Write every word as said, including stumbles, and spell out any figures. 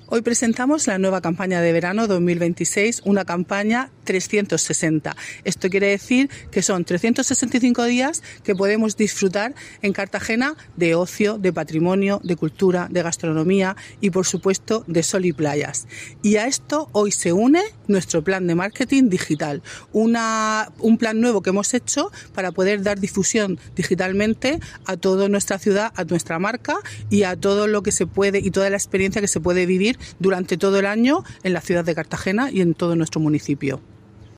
Hoy presentamos la nueva campaña de verano dos mil veintiséis, una campaña trescientos sesenta. Esto quiere decir que son trescientos sesenta y cinco días que podemos disfrutar en Cartagena de ocio, de patrimonio, de cultura, de gastronomía y, por supuesto, de sol y playas. Y a esto hoy se une nuestro plan de marketing digital, una, un plan nuevo que hemos hecho para poder dar difusión digitalmente a toda nuestra ciudad, a nuestra marca y a todo lo que se puede y toda la experiencia que se puede vivir durante todo el año en la ciudad de Cartagena y en todo nuestro municipio.